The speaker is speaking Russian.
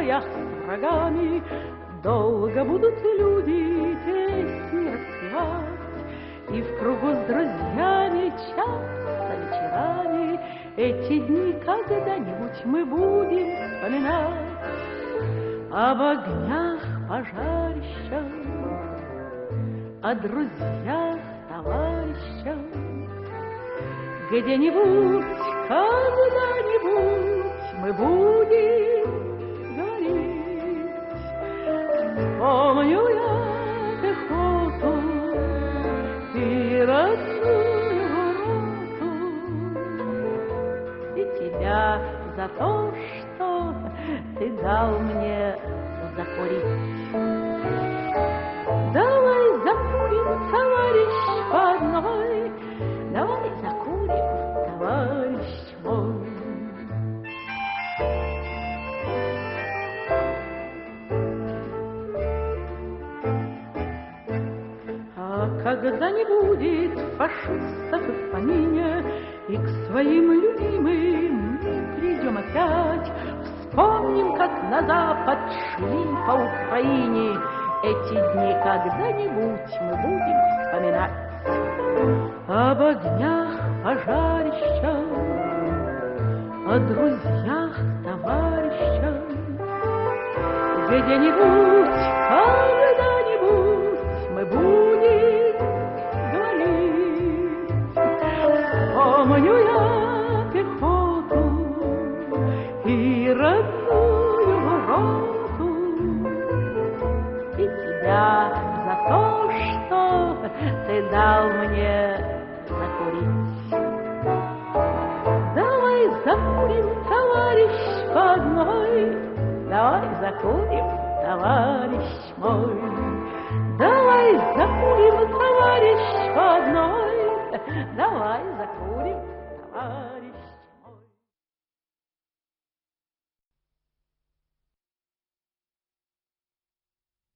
боях с врагами долго будут люди песни распевать, и в кругу с друзьями часто вечерами эти дни когда-нибудь мы будем вспоминать. Об огнях пожарищах, о друзьях, товарищах, где-нибудь, когда-нибудь мы будем говорить. Помню я пехоту и родную роту, и тебя за то, что ты дал мне закурить. Давай закурим, товарищ, по одной, давай закурим, товарищ мой. А когда не будет фашистов в помине, и к своим любимым мы придем опять, вспомним, как на запад шли по Украине. Эти дни когда-нибудь мы будем вспоминать. Об огнях пожарищах, о друзьях, товарищах, где-нибудь, когда-нибудь мы будем говорить. Помню я пехоту и родную роту, и тебя за то, что ты дал мне закурить. Давай закурим, товарищ, по одной, давай закурим, товарищ мой. Давай закурим, товарищ, по одной, давай закурим, товарищ.